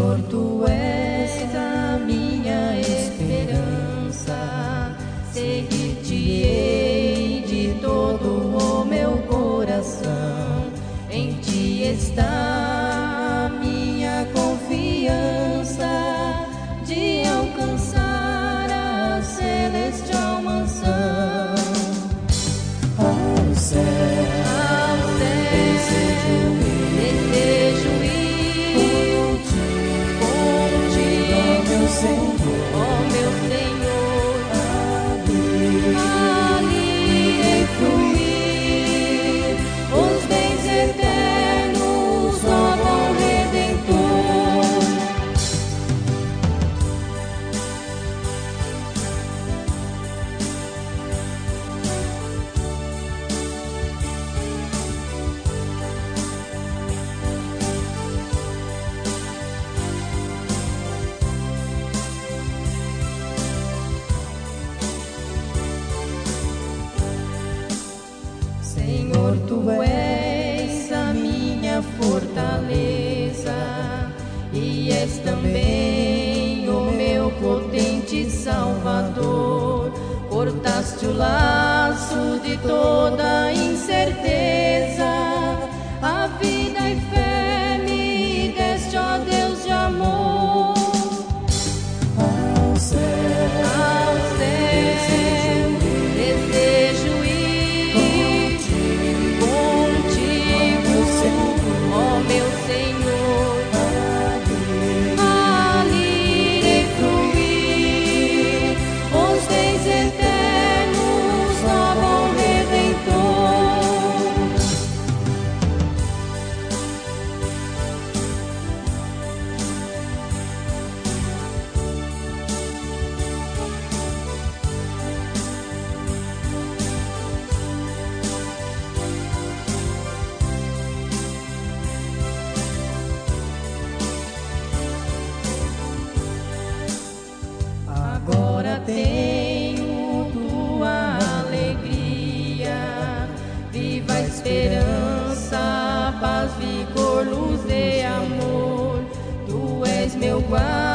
Senhor, Tu és a minha esperança, seguir-te-ei de todo o meu coração. Em Ti está a minha confiança de alcançar a celestial mansão. Ao céu, desejo ir contigo, Senhor, ó meu Senhor, ali fluir os bens eternos, ó bom Redentor. Senhor, Tu és a minha fortaleza e és também o meu potente Salvador. Cortaste o laço de toda incerteza, a vida e fé me deste, ó Deus de amor. ao céu, Desejo ir contigo, ó meu Senhor, ali irei fluir os bens eternos, ó bom Redentor. Agora tenho Tua alegria, viva a esperança, paz, vigor, luz e amor. Tu és meu guarda.